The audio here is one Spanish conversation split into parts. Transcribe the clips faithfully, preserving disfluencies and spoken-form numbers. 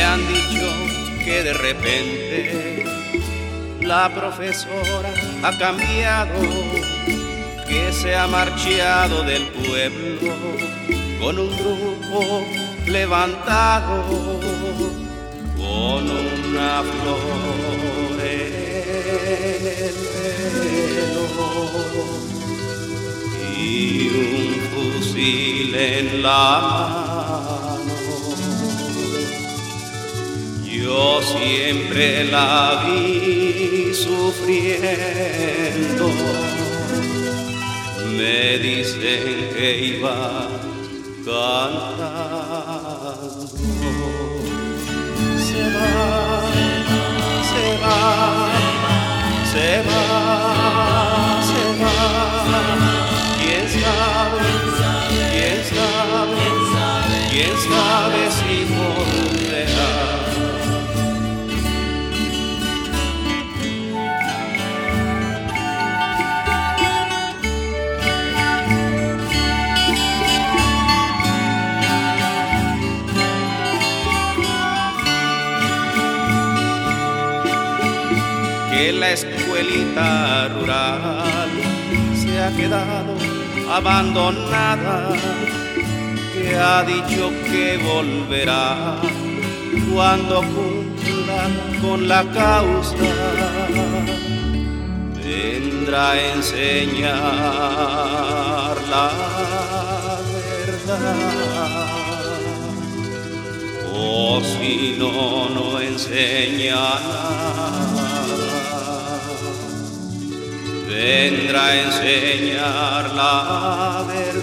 han dicho que de repente la profesora ha cambiado, que se ha marchado del pueblo con un grupo levantado, con una flor en el pelo y un fusil en la mano. Yo siempre la vi sufriendo. Me dicen que iba cantando. Se va, se va, se va, se va. ¿Quién sabe, quién sabe, quién sabe si volverá? Que la escuelita rural se ha quedado abandonada, que ha dicho que volverá cuando cumpla con la causa, vendrá a enseñar la verdad, o si no, no enseña nada. Vendrá a enseñar la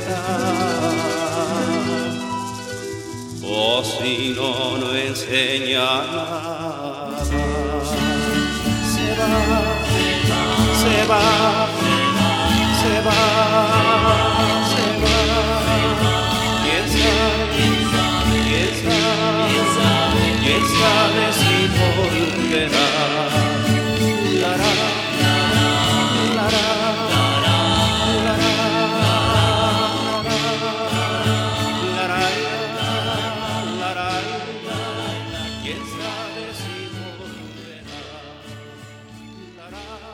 verdad, o si no, no enseña nada. Se va, se va, se va, se va. ¿Quién sabe, quién sabe, quién sabe si volverá? La, la, ¿quién sabe si volverá?